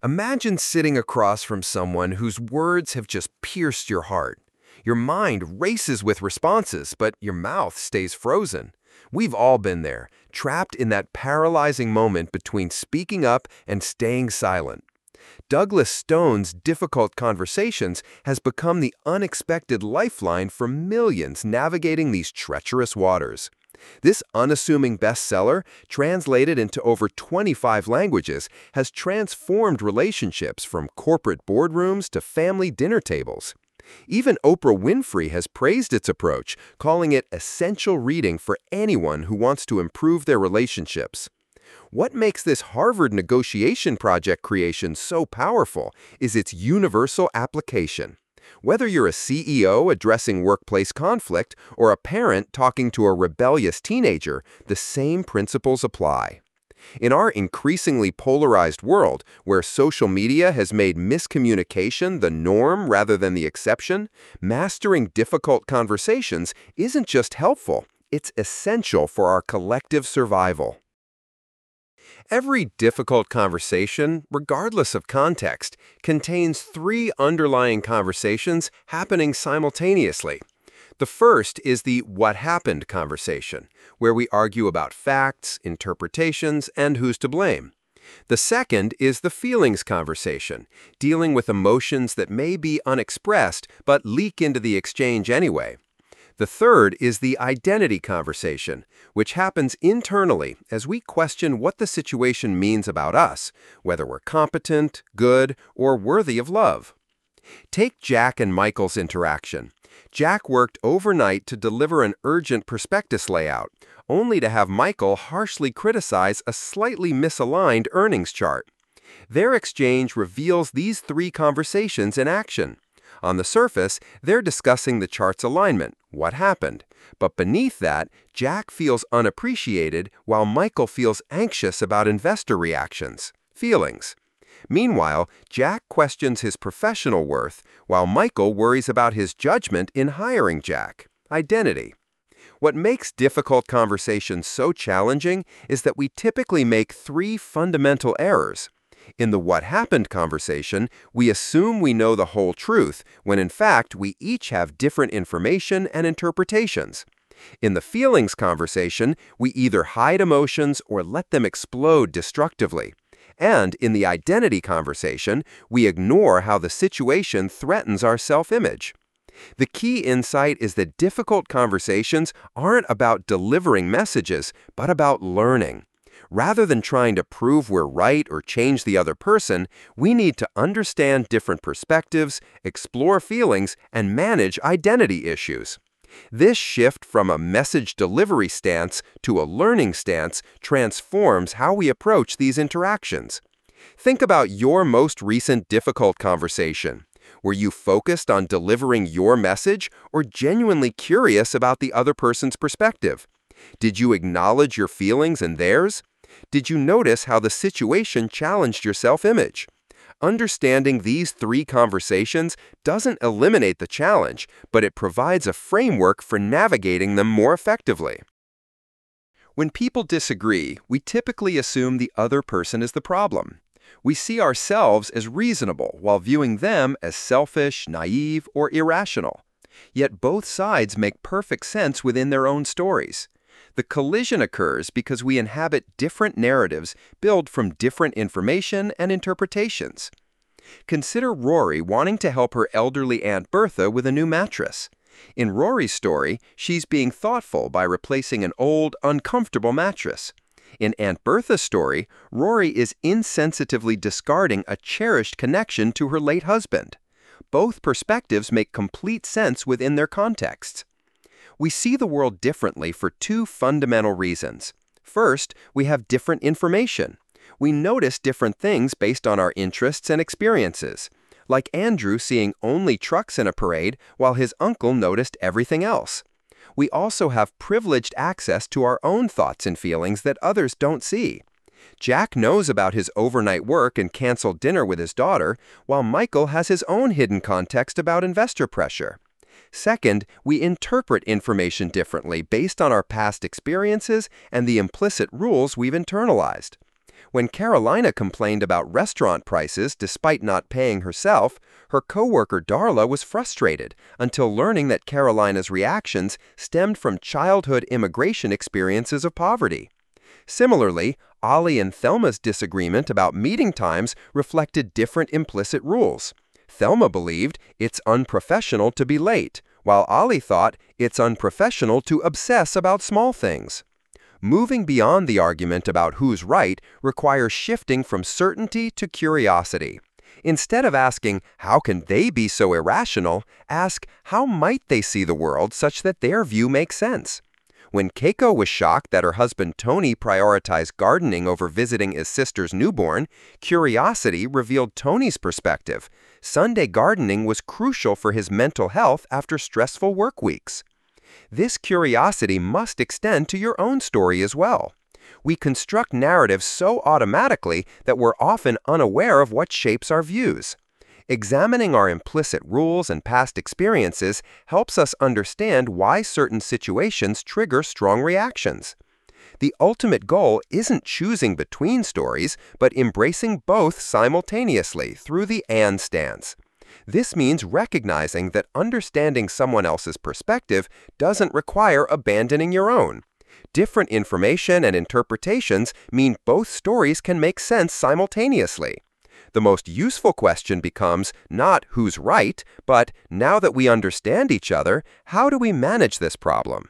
Imagine sitting across from someone whose words have just pierced your heart. Your mind races with responses, but your mouth stays frozen. We've all been there, trapped in that paralyzing moment between speaking up and staying silent. Douglas Stone's Difficult Conversations has become the unexpected lifeline for millions navigating these treacherous waters. This unassuming bestseller, translated into over 25 languages, has transformed relationships from corporate boardrooms to family dinner tables. Even Oprah Winfrey has praised its approach, calling it essential reading for anyone who wants to improve their relationships. What makes this Harvard negotiation project creation so powerful is its universal application. Whether you're a CEO addressing workplace conflict or a parent talking to a rebellious teenager, the same principles apply. In our increasingly polarized world, where social media has made miscommunication the norm rather than the exception, mastering difficult conversations isn't just helpful, it's essential for our collective survival. Every difficult conversation, regardless of context, contains three underlying conversations happening simultaneously. The first is the what happened conversation, where we argue about facts, interpretations, and who's to blame. The second is the feelings conversation, dealing with emotions that may be unexpressed but leak into the exchange anyway. The third is the identity conversation, which happens internally as we question what the situation means about us, whether we're competent, good, or worthy of love. Take Jack and Michael's interaction. Jack worked overnight to deliver an urgent prospectus layout, only to have Michael harshly criticize a slightly misaligned earnings chart. Their exchange reveals these three conversations in action. On the surface, they're discussing the chart's alignment, what happened. But beneath that, Jack feels unappreciated while Michael feels anxious about investor reactions, feelings. Meanwhile, Jack questions his professional worth, while Michael worries about his judgment in hiring Jack, identity. What makes difficult conversations so challenging is that we typically make three fundamental errors. In the what happened conversation, we assume we know the whole truth, when in fact we each have different information and interpretations. In the feelings conversation, we either hide emotions or let them explode destructively. And in the identity conversation, we ignore how the situation threatens our self-image. The key insight is that difficult conversations aren't about delivering messages, but about learning. Rather than trying to prove we're right or change the other person, we need to understand different perspectives, explore feelings, and manage identity issues. This shift from a message delivery stance to a learning stance transforms how we approach these interactions. Think about your most recent difficult conversation. Were you focused on delivering your message or genuinely curious about the other person's perspective? Did you acknowledge your feelings and theirs? Did you notice how the situation challenged your self-image? Understanding these three conversations doesn't eliminate the challenge, but it provides a framework for navigating them more effectively. When people disagree, we typically assume the other person is the problem. We see ourselves as reasonable while viewing them as selfish, naive, or irrational. Yet both sides make perfect sense within their own stories. The collision occurs because we inhabit different narratives built from different information and interpretations. Consider Rory wanting to help her elderly Aunt Bertha with a new mattress. In Rory's story, she's being thoughtful by replacing an old, uncomfortable mattress. In Aunt Bertha's story, Rory is insensitively discarding a cherished connection to her late husband. Both perspectives make complete sense within their contexts. We see the world differently for two fundamental reasons. First, we have different information. We notice different things based on our interests and experiences, like Andrew seeing only trucks in a parade while his uncle noticed everything else. We also have privileged access to our own thoughts and feelings that others don't see. Jack knows about his overnight work and canceled dinner with his daughter, while Michael has his own hidden context about investor pressure. Second, we interpret information differently based on our past experiences and the implicit rules we've internalized. When Carolina complained about restaurant prices despite not paying herself, her coworker Darla was frustrated until learning that Carolina's reactions stemmed from childhood immigration experiences of poverty. Similarly, Ollie and Thelma's disagreement about meeting times reflected different implicit rules. Thelma believed it's unprofessional to be late, while Ollie thought it's unprofessional to obsess about small things. Moving beyond the argument about who's right requires shifting from certainty to curiosity. Instead of asking, how can they be so irrational, ask, how might they see the world such that their view makes sense? When Keiko was shocked that her husband Tony prioritized gardening over visiting his sister's newborn, curiosity revealed Tony's perspective. Sunday gardening was crucial for his mental health after stressful work weeks. This curiosity must extend to your own story as well. We construct narratives so automatically that we're often unaware of what shapes our views. Examining our implicit rules and past experiences helps us understand why certain situations trigger strong reactions. The ultimate goal isn't choosing between stories, but embracing both simultaneously through the and stance. This means recognizing that understanding someone else's perspective doesn't require abandoning your own. Different information and interpretations mean both stories can make sense simultaneously. The most useful question becomes not who's right, but now that we understand each other, how do we manage this problem?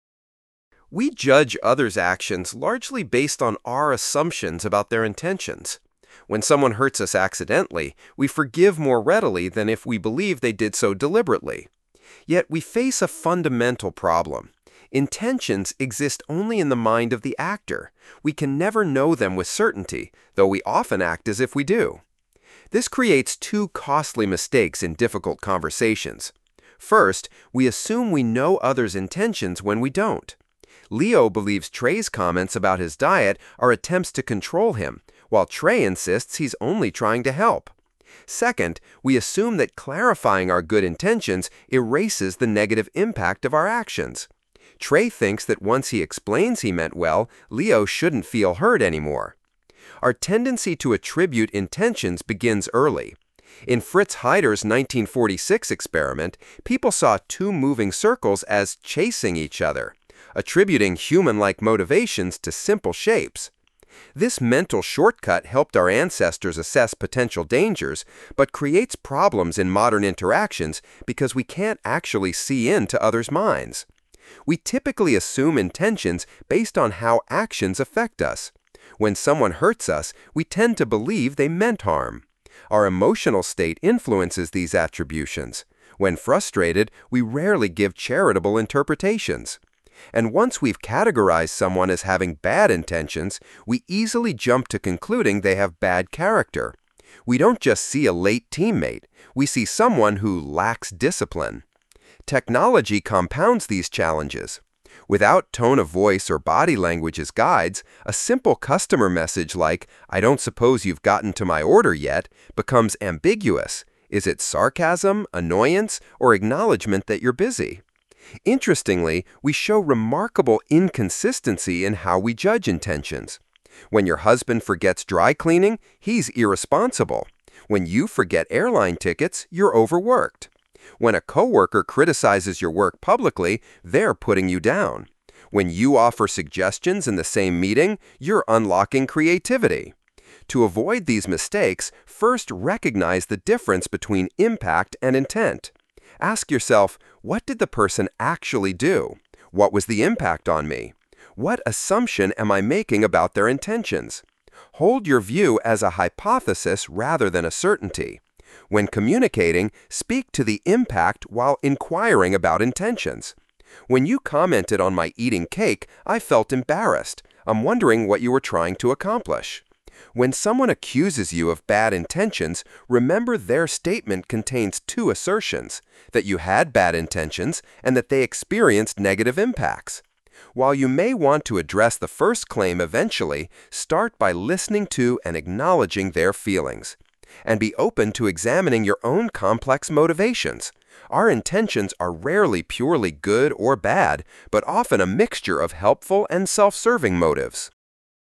We judge others' actions largely based on our assumptions about their intentions. When someone hurts us accidentally, we forgive more readily than if we believe they did so deliberately. Yet we face a fundamental problem. Intentions exist only in the mind of the actor. We can never know them with certainty, though we often act as if we do. This creates two costly mistakes in difficult conversations. First, we assume we know others' intentions when we don't. Leo believes Trey's comments about his diet are attempts to control him, while Trey insists he's only trying to help. Second, we assume that clarifying our good intentions erases the negative impact of our actions. Trey thinks that once he explains he meant well, Leo shouldn't feel hurt anymore. Our tendency to attribute intentions begins early. In Fritz Heider's 1946 experiment, people saw two moving circles as chasing each other, attributing human-like motivations to simple shapes. This mental shortcut helped our ancestors assess potential dangers, but creates problems in modern interactions because we can't actually see into others' minds. We typically assume intentions based on how actions affect us. When someone hurts us, we tend to believe they meant harm. Our emotional state influences these attributions. When frustrated, we rarely give charitable interpretations. And once we've categorized someone as having bad intentions, we easily jump to concluding they have bad character. We don't just see a late teammate, we see someone who lacks discipline. Technology compounds these challenges. Without tone of voice or body language as guides, a simple customer message like, "I don't suppose you've gotten to my order yet," becomes ambiguous. Is it sarcasm, annoyance, or acknowledgement that you're busy? Interestingly, we show remarkable inconsistency in how we judge intentions. When your husband forgets dry cleaning, he's irresponsible. When you forget airline tickets, you're overworked. When a coworker criticizes your work publicly, they're putting you down. When you offer suggestions in the same meeting, you're unlocking creativity. To avoid these mistakes, first recognize the difference between impact and intent. Ask yourself, what did the person actually do? What was the impact on me? What assumption am I making about their intentions? Hold your view as a hypothesis rather than a certainty. When communicating, speak to the impact while inquiring about intentions. When you commented on my eating cake, I felt embarrassed. I'm wondering what you were trying to accomplish. When someone accuses you of bad intentions, remember their statement contains two assertions, that you had bad intentions and that they experienced negative impacts. While you may want to address the first claim eventually, start by listening to and acknowledging their feelings. And be open to examining your own complex motivations. Our intentions are rarely purely good or bad, but often a mixture of helpful and self-serving motives.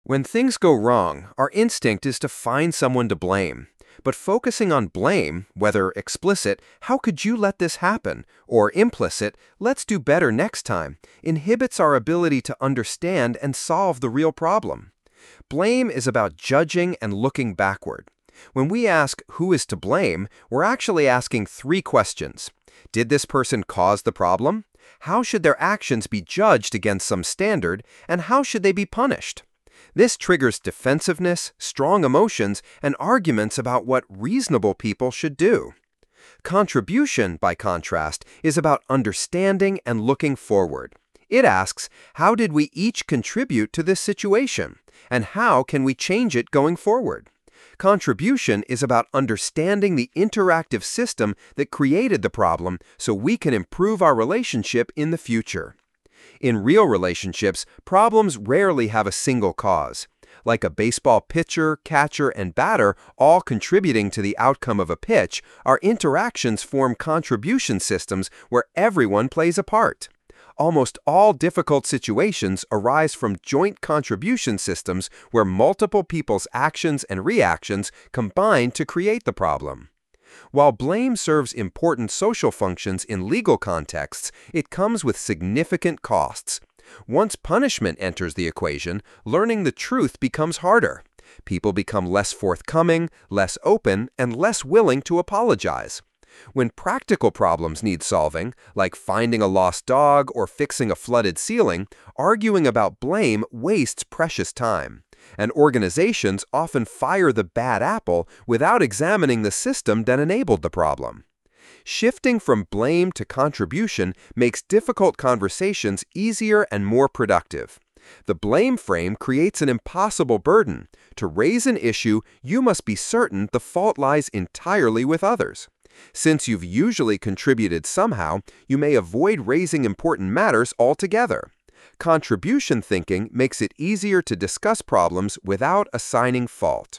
When things go wrong, our instinct is to find someone to blame. But focusing on blame, whether explicit, "how could you let this happen?" or implicit, "let's do better next time," inhibits our ability to understand and solve the real problem. Blame is about judging and looking backward. When we ask who is to blame, we're actually asking three questions. Did this person cause the problem? How should their actions be judged against some standard? And how should they be punished? This triggers defensiveness, strong emotions, and arguments about what reasonable people should do. Contribution, by contrast, is about understanding and looking forward. It asks, how did we each contribute to this situation? And how can we change it going forward? Contribution is about understanding the interactive system that created the problem so we can improve our relationship in the future. In real relationships, problems rarely have a single cause. Like a baseball pitcher, catcher, and batter all contributing to the outcome of a pitch, our interactions form contribution systems where everyone plays a part. Almost all difficult situations arise from joint contribution systems where multiple people's actions and reactions combine to create the problem. While blame serves important social functions in legal contexts, it comes with significant costs. Once punishment enters the equation, learning the truth becomes harder. People become less forthcoming, less open, and less willing to apologize. When practical problems need solving, like finding a lost dog or fixing a flooded ceiling, arguing about blame wastes precious time. And organizations often fire the bad apple without examining the system that enabled the problem. Shifting from blame to contribution makes difficult conversations easier and more productive. The blame frame creates an impossible burden. To raise an issue, you must be certain the fault lies entirely with others. Since you've usually contributed somehow, you may avoid raising important matters altogether. Contribution thinking makes it easier to discuss problems without assigning fault.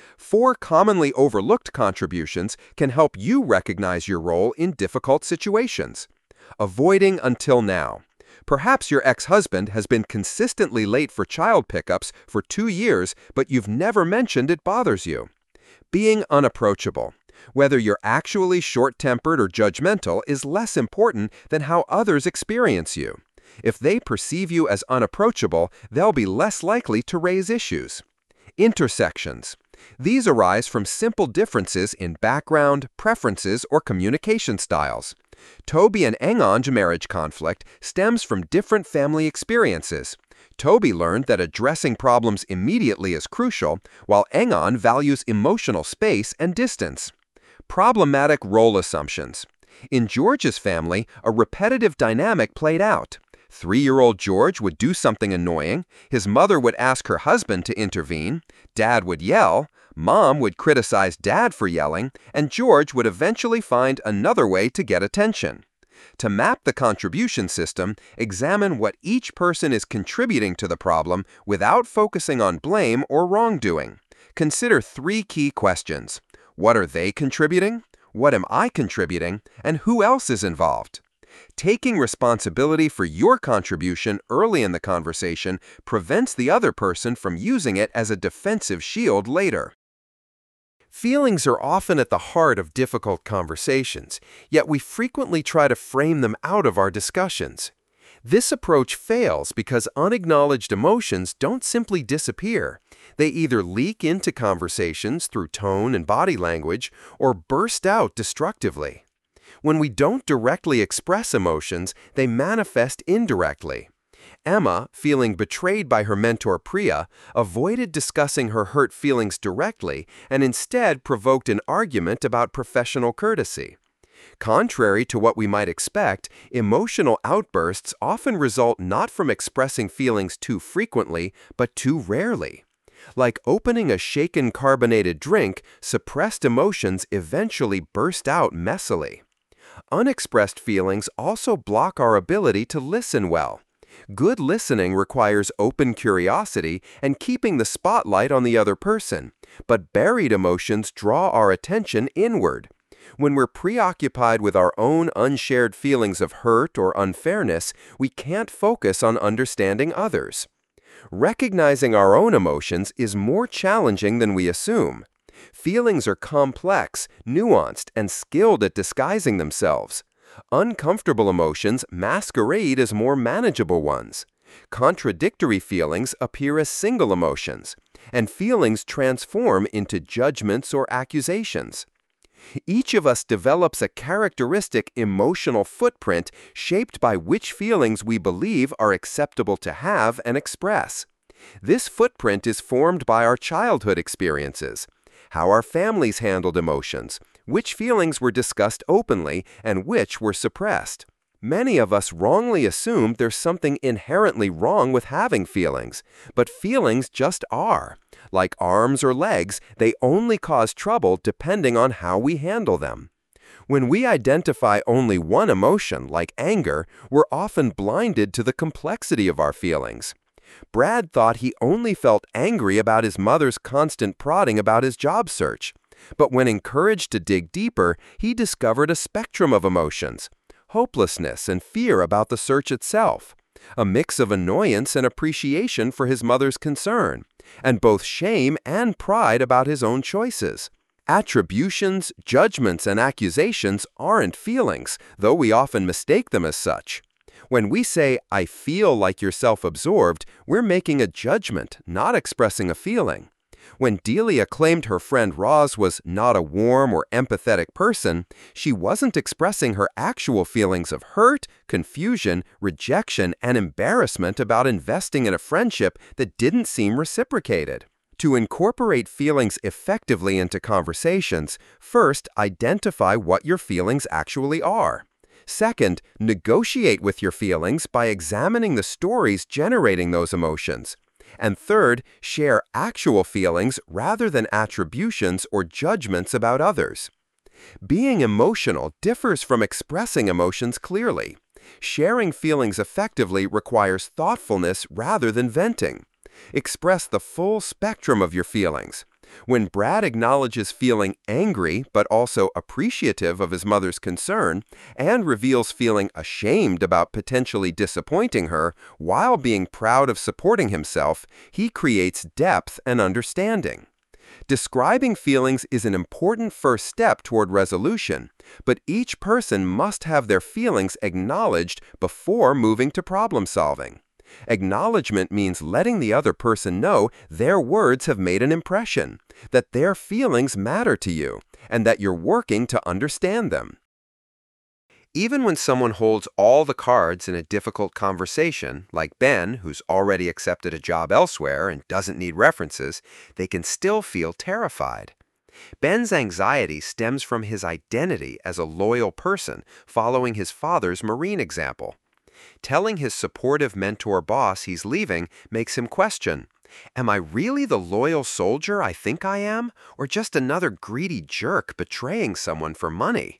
4 commonly overlooked contributions can help you recognize your role in difficult situations. Avoiding until now. Perhaps your ex-husband has been consistently late for child pickups for 2 years, but you've never mentioned it bothers you. Being unapproachable. Whether you're actually short-tempered or judgmental is less important than how others experience you. If they perceive you as unapproachable, they'll be less likely to raise issues. Intersections. These arise from simple differences in background, preferences, or communication styles. Toby and Aengon's marriage conflict stems from different family experiences. Toby learned that addressing problems immediately is crucial, while Aengon values emotional space and distance. Problematic role assumptions. In George's family, a repetitive dynamic played out. 3-year-old George would do something annoying, his mother would ask her husband to intervene, Dad would yell, Mom would criticize Dad for yelling, and George would eventually find another way to get attention. To map the contribution system, examine what each person is contributing to the problem without focusing on blame or wrongdoing. Consider 3 key questions. What are they contributing? What am I contributing? And who else is involved? Taking responsibility for your contribution early in the conversation prevents the other person from using it as a defensive shield later. Feelings are often at the heart of difficult conversations, yet we frequently try to frame them out of our discussions. This approach fails because unacknowledged emotions don't simply disappear. They either leak into conversations through tone and body language or burst out destructively. When we don't directly express emotions, they manifest indirectly. Emma, feeling betrayed by her mentor Priya, avoided discussing her hurt feelings directly and instead provoked an argument about professional courtesy. Contrary to what we might expect, emotional outbursts often result not from expressing feelings too frequently, but too rarely. Like opening a shaken carbonated drink, suppressed emotions eventually burst out messily. Unexpressed feelings also block our ability to listen well. Good listening requires open curiosity and keeping the spotlight on the other person, but buried emotions draw our attention inward. When we're preoccupied with our own unshared feelings of hurt or unfairness, we can't focus on understanding others. Recognizing our own emotions is more challenging than we assume. Feelings are complex, nuanced, and skilled at disguising themselves. Uncomfortable emotions masquerade as more manageable ones. Contradictory feelings appear as single emotions, and feelings transform into judgments or accusations. Each of us develops a characteristic emotional footprint shaped by which feelings we believe are acceptable to have and express. This footprint is formed by our childhood experiences, how our families handled emotions, which feelings were discussed openly and which were suppressed. Many of us wrongly assume there's something inherently wrong with having feelings, but feelings just are. Like arms or legs, they only cause trouble depending on how we handle them. When we identify only one emotion, like anger, we're often blinded to the complexity of our feelings. Brad thought he only felt angry about his mother's constant prodding about his job search. But when encouraged to dig deeper, he discovered a spectrum of emotions: hopelessness and fear about the search itself, a mix of annoyance and appreciation for his mother's concern, and both shame and pride about his own choices. Attributions, judgments, and accusations aren't feelings, though we often mistake them as such. When we say, "I feel like you're self-absorbed," we're making a judgment, not expressing a feeling. When Delia claimed her friend Roz was not a warm or empathetic person, she wasn't expressing her actual feelings of hurt, confusion, rejection, and embarrassment about investing in a friendship that didn't seem reciprocated. To incorporate feelings effectively into conversations, first, identify what your feelings actually are. Second, negotiate with your feelings by examining the stories generating those emotions. And third, share actual feelings rather than attributions or judgments about others. Being emotional differs from expressing emotions clearly. Sharing feelings effectively requires thoughtfulness rather than venting. Express the full spectrum of your feelings. When Brad acknowledges feeling angry but also appreciative of his mother's concern, and reveals feeling ashamed about potentially disappointing her while being proud of supporting himself, he creates depth and understanding. Describing feelings is an important first step toward resolution, but each person must have their feelings acknowledged before moving to problem solving. Acknowledgement means letting the other person know their words have made an impression, that their feelings matter to you, and that you're working to understand them. Even when someone holds all the cards in a difficult conversation, like Ben, who's already accepted a job elsewhere and doesn't need references, they can still feel terrified. Ben's anxiety stems from his identity as a loyal person following his father's Marine example. Telling his supportive mentor boss he's leaving makes him question, "Am I really the loyal soldier I think I am, or just another greedy jerk betraying someone for money?"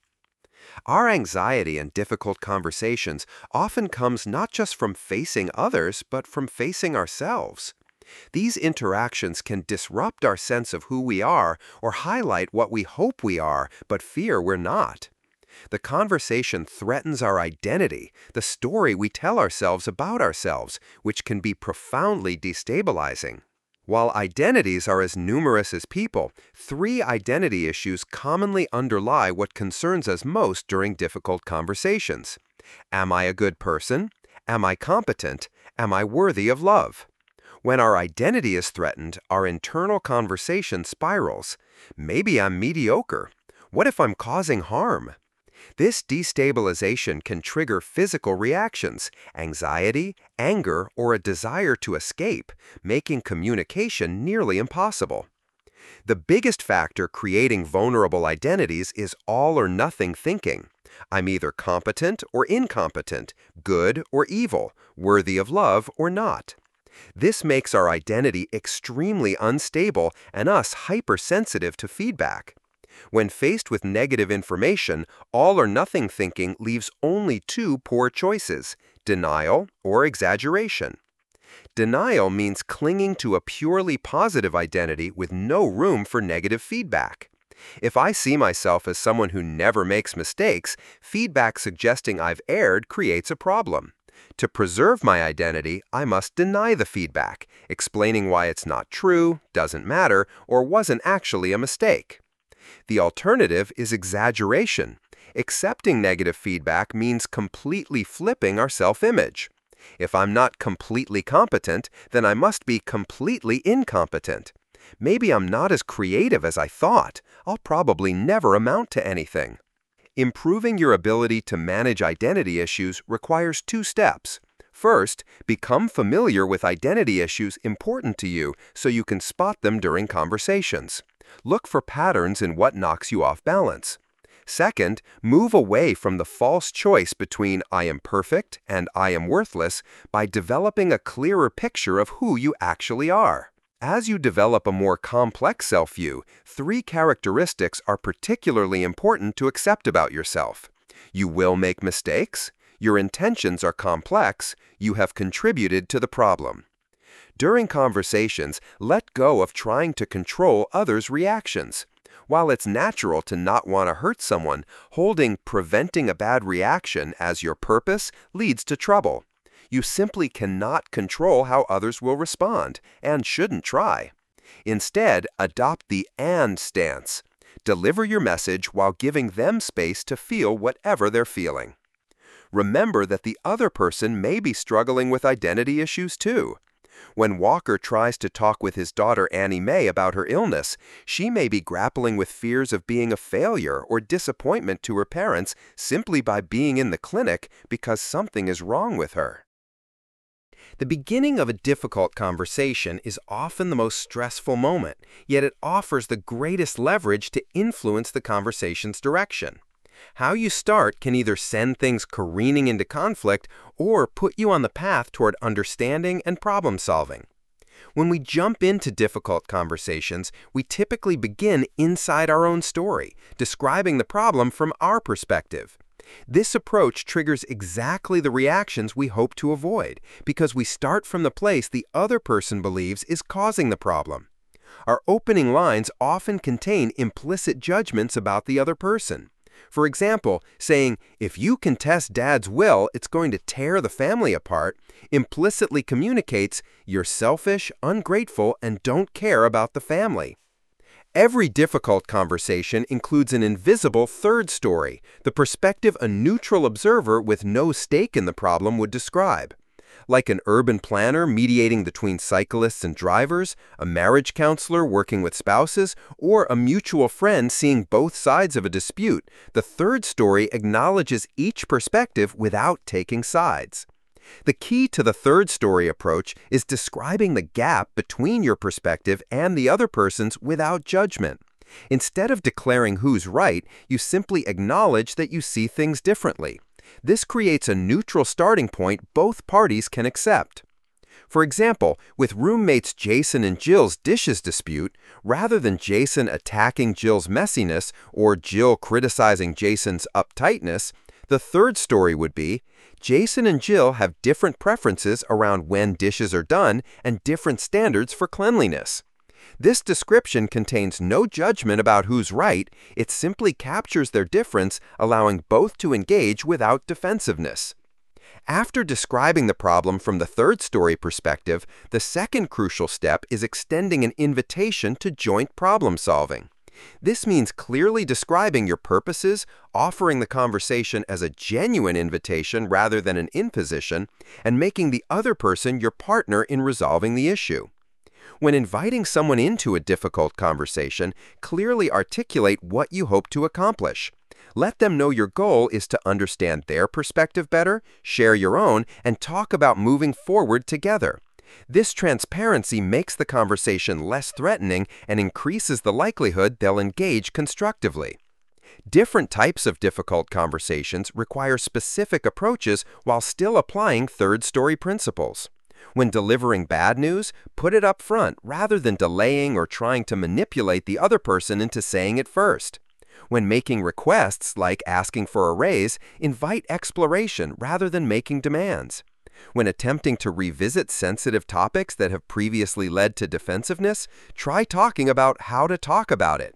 Our anxiety in difficult conversations often comes not just from facing others, but from facing ourselves. These interactions can disrupt our sense of who we are or highlight what we hope we are, but fear we're not. The conversation threatens our identity, the story we tell ourselves about ourselves, which can be profoundly destabilizing. While identities are as numerous as people, 3 identity issues commonly underlie what concerns us most during difficult conversations. Am I a good person? Am I competent? Am I worthy of love? When our identity is threatened, our internal conversation spirals. Maybe I'm mediocre. What if I'm causing harm? This destabilization can trigger physical reactions, anxiety, anger, or a desire to escape, making communication nearly impossible. The biggest factor creating vulnerable identities is all-or-nothing thinking. I'm either competent or incompetent, good or evil, worthy of love or not. This makes our identity extremely unstable and us hypersensitive to feedback. When faced with negative information, all-or-nothing thinking leaves only 2 poor choices: denial or exaggeration. Denial means clinging to a purely positive identity with no room for negative feedback. If I see myself as someone who never makes mistakes, feedback suggesting I've erred creates a problem. To preserve my identity, I must deny the feedback, explaining why it's not true, doesn't matter, or wasn't actually a mistake. The alternative is exaggeration. Accepting negative feedback means completely flipping our self-image. If I'm not completely competent, then I must be completely incompetent. Maybe I'm not as creative as I thought. I'll probably never amount to anything. Improving your ability to manage identity issues requires 2 steps. First, become familiar with identity issues important to you so you can spot them during conversations. Look for patterns in what knocks you off balance. Second, move away from the false choice between I am perfect and I am worthless by developing a clearer picture of who you actually are. As you develop a more complex self-view, 3 characteristics are particularly important to accept about yourself. You will make mistakes, your intentions are complex, you have contributed to the problem. During conversations, let go of trying to control others' reactions. While it's natural to not want to hurt someone, holding preventing a bad reaction as your purpose leads to trouble. You simply cannot control how others will respond, and shouldn't try. Instead, adopt the and stance. Deliver your message while giving them space to feel whatever they're feeling. Remember that the other person may be struggling with identity issues too. When Walker tries to talk with his daughter Annie Mae about her illness, she may be grappling with fears of being a failure or disappointment to her parents simply by being in the clinic because something is wrong with her. The beginning of a difficult conversation is often the most stressful moment, yet it offers the greatest leverage to influence the conversation's direction. How you start can either send things careening into conflict or put you on the path toward understanding and problem solving. When we jump into difficult conversations, we typically begin inside our own story, describing the problem from our perspective. This approach triggers exactly the reactions we hope to avoid because we start from the place the other person believes is causing the problem. Our opening lines often contain implicit judgments about the other person. For example, saying, "If you contest Dad's will, it's going to tear the family apart," implicitly communicates you're selfish, ungrateful, and don't care about the family. Every difficult conversation includes an invisible third story, the perspective a neutral observer with no stake in the problem would describe. Like an urban planner mediating between cyclists and drivers, a marriage counselor working with spouses, or a mutual friend seeing both sides of a dispute, the third story acknowledges each perspective without taking sides. The key to the third story approach is describing the gap between your perspective and the other person's without judgment. Instead of declaring who's right, you simply acknowledge that you see things differently. This creates a neutral starting point both parties can accept. For example, with roommates Jason and Jill's dishes dispute, rather than Jason attacking Jill's messiness or Jill criticizing Jason's uptightness, the third story would be, Jason and Jill have different preferences around when dishes are done and different standards for cleanliness. This description contains no judgment about who's right, it simply captures their difference, allowing both to engage without defensiveness. After describing the problem from the third story perspective, the second crucial step is extending an invitation to joint problem solving. This means clearly describing your purposes, offering the conversation as a genuine invitation rather than an imposition, and making the other person your partner in resolving the issue. When inviting someone into a difficult conversation, clearly articulate what you hope to accomplish. Let them know your goal is to understand their perspective better, share your own, and talk about moving forward together. This transparency makes the conversation less threatening and increases the likelihood they'll engage constructively. Different types of difficult conversations require specific approaches while still applying third-story principles. When delivering bad news, put it up front rather than delaying or trying to manipulate the other person into saying it first. When making requests, like asking for a raise, invite exploration rather than making demands. When attempting to revisit sensitive topics that have previously led to defensiveness, try talking about how to talk about it.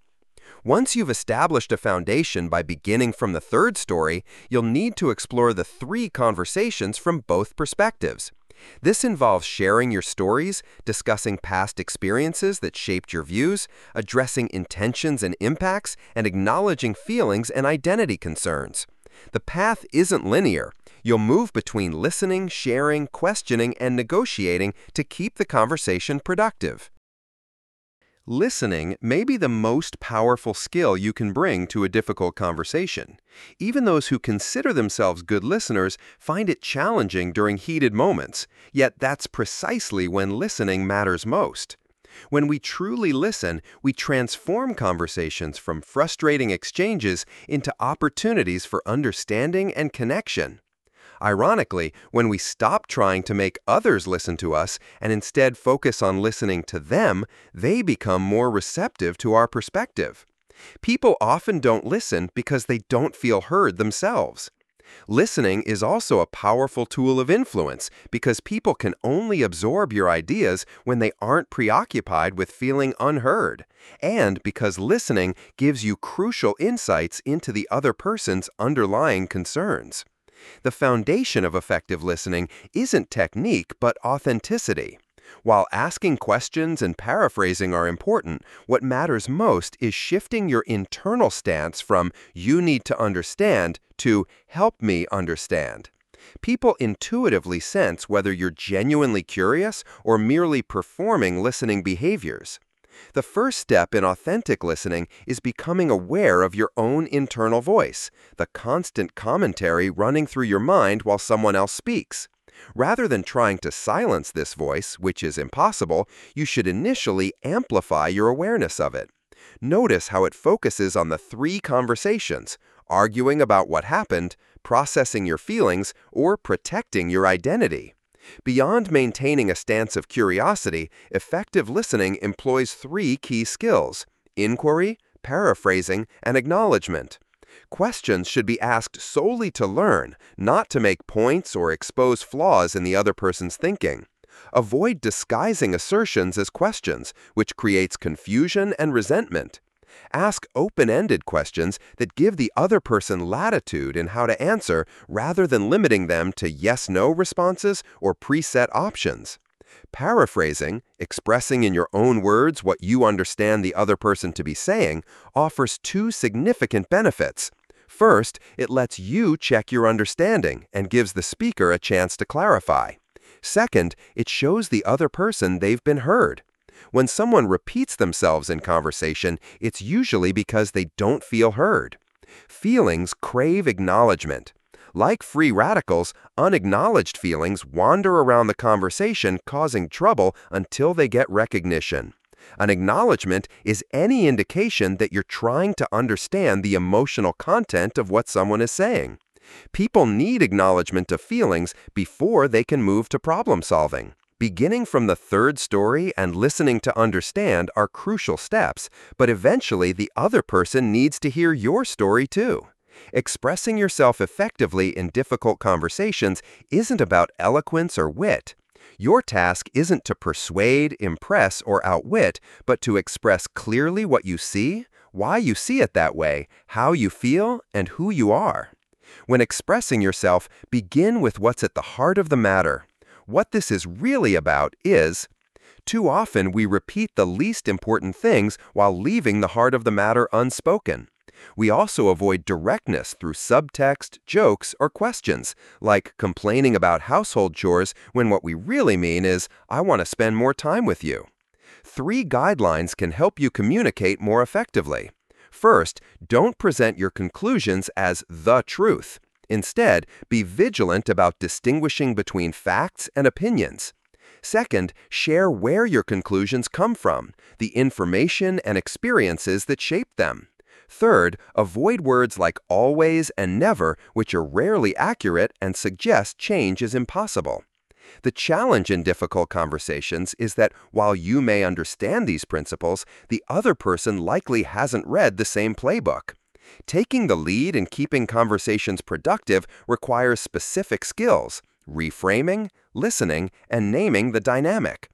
Once you've established a foundation by beginning from the third story, you'll need to explore the three conversations from both perspectives. This involves sharing your stories, discussing past experiences that shaped your views, addressing intentions and impacts, and acknowledging feelings and identity concerns. The path isn't linear. You'll move between listening, sharing, questioning, and negotiating to keep the conversation productive. Listening may be the most powerful skill you can bring to a difficult conversation. Even those who consider themselves good listeners find it challenging during heated moments, yet that's precisely when listening matters most. When we truly listen, we transform conversations from frustrating exchanges into opportunities for understanding and connection. Ironically, when we stop trying to make others listen to us and instead focus on listening to them, they become more receptive to our perspective. People often don't listen because they don't feel heard themselves. Listening is also a powerful tool of influence because people can only absorb your ideas when they aren't preoccupied with feeling unheard, and because listening gives you crucial insights into the other person's underlying concerns. The foundation of effective listening isn't technique but authenticity. While asking questions and paraphrasing are important, what matters most is shifting your internal stance from "you need to understand" to "help me understand." People intuitively sense whether you're genuinely curious or merely performing listening behaviors. The first step in authentic listening is becoming aware of your own internal voice, the constant commentary running through your mind while someone else speaks. Rather than trying to silence this voice, which is impossible, you should initially amplify your awareness of it. Notice how it focuses on the three conversations: arguing about what happened, processing your feelings, or protecting your identity. Beyond maintaining a stance of curiosity, effective listening employs three key skills: inquiry, paraphrasing, and acknowledgement. Questions should be asked solely to learn, not to make points or expose flaws in the other person's thinking. Avoid disguising assertions as questions, which creates confusion and resentment. Ask open-ended questions that give the other person latitude in how to answer rather than limiting them to yes-no responses or preset options. Paraphrasing, expressing in your own words what you understand the other person to be saying, offers two significant benefits. First, it lets you check your understanding and gives the speaker a chance to clarify. Second, it shows the other person they've been heard. When someone repeats themselves in conversation, it's usually because they don't feel heard. Feelings crave acknowledgement. Like free radicals, unacknowledged feelings wander around the conversation, causing trouble until they get recognition. An acknowledgement is any indication that you're trying to understand the emotional content of what someone is saying. People need acknowledgement of feelings before they can move to problem solving. Beginning from the third story and listening to understand are crucial steps, but eventually the other person needs to hear your story too. Expressing yourself effectively in difficult conversations isn't about eloquence or wit. Your task isn't to persuade, impress, or outwit, but to express clearly what you see, why you see it that way, how you feel, and who you are. When expressing yourself, begin with what's at the heart of the matter. What this is really about is, too often we repeat the least important things while leaving the heart of the matter unspoken. We also avoid directness through subtext, jokes, or questions, like complaining about household chores when what we really mean is, "I want to spend more time with you." Three guidelines can help you communicate more effectively. First, don't present your conclusions as the truth. Instead, be vigilant about distinguishing between facts and opinions. Second, share where your conclusions come from, the information and experiences that shaped them. Third, avoid words like always and never, which are rarely accurate and suggest change is impossible. The challenge in difficult conversations is that while you may understand these principles, the other person likely hasn't read the same playbook. Taking the lead in keeping conversations productive requires specific skills: reframing, listening, and naming the dynamic.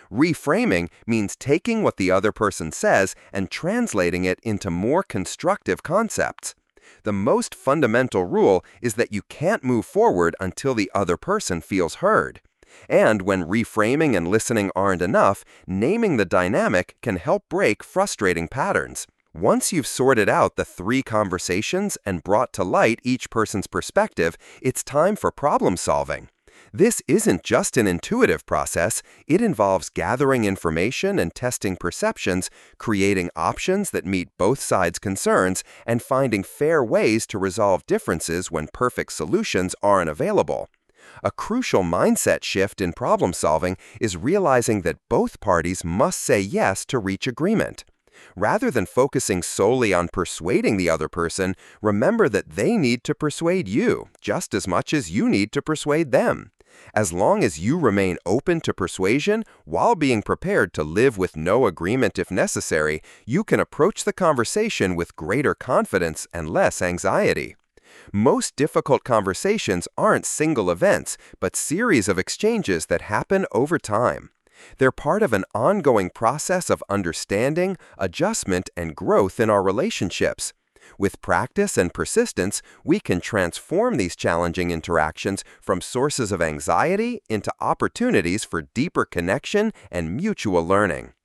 Reframing means taking what the other person says and translating it into more constructive concepts. The most fundamental rule is that you can't move forward until the other person feels heard. And when reframing and listening aren't enough, naming the dynamic can help break frustrating patterns. Once you've sorted out the 3 conversations and brought to light each person's perspective, it's time for problem solving. This isn't just an intuitive process, it involves gathering information and testing perceptions, creating options that meet both sides' concerns, and finding fair ways to resolve differences when perfect solutions aren't available. A crucial mindset shift in problem solving is realizing that both parties must say yes to reach agreement. Rather than focusing solely on persuading the other person, remember that they need to persuade you just as much as you need to persuade them. As long as you remain open to persuasion while being prepared to live with no agreement if necessary, you can approach the conversation with greater confidence and less anxiety. Most difficult conversations aren't single events, but series of exchanges that happen over time. They're part of an ongoing process of understanding, adjustment, and growth in our relationships. With practice and persistence, we can transform these challenging interactions from sources of anxiety into opportunities for deeper connection and mutual learning.